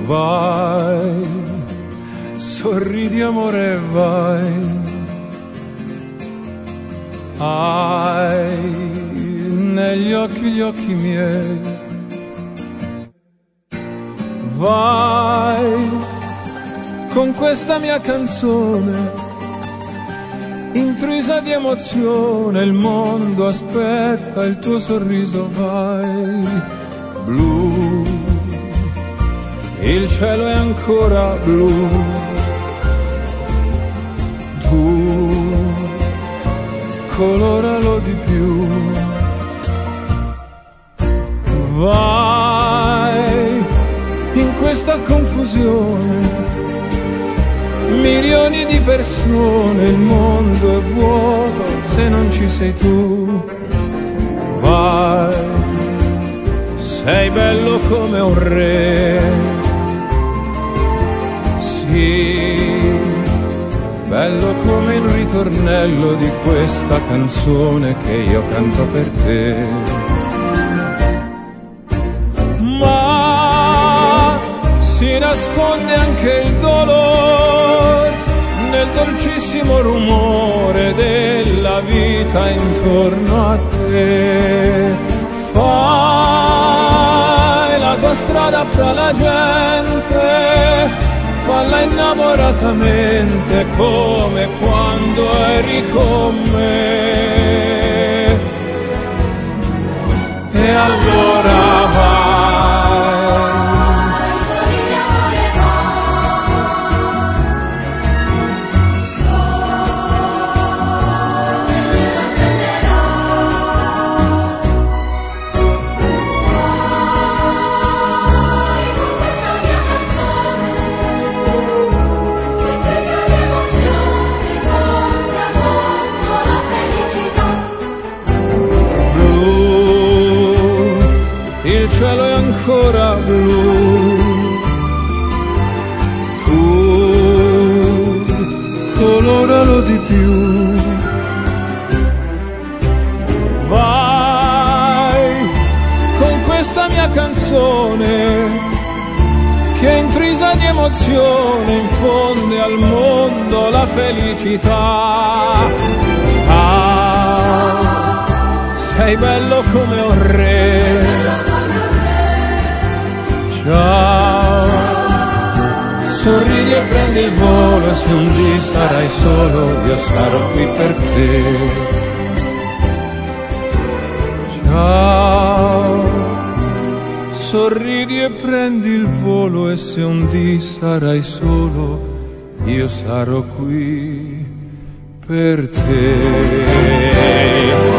vai, sorridi amore, vai, hai negli occhi gli occhi miei, vai con questa mia canzone intrisa di emozione, il mondo aspetta il tuo sorriso, vai, blu, il cielo è ancora blu, tu coloralo di più, vai in questa confusione, milioni di persone, il mondo è vuoto se non ci sei tu, vai, sei bello come un re, sì, bello come il ritornello di questa canzone che io canto per te, ma si nasconde anche il dolore nel dolcissimo rumore della vita intorno a te. Fai la tua strada fra la gente, falla innamoratamente come quando eri con me. E allora vai, il cielo è ancora blu, tu coloralo di più, vai con questa mia canzone che intrisa di emozione infonde al mondo la felicità. Sei bello come un re, ciao, sorridi e prendi il volo, se un dì sarai solo io sarò qui per te. Ciao, sorridi e prendi il volo e se un dì sarai solo io sarò qui per te.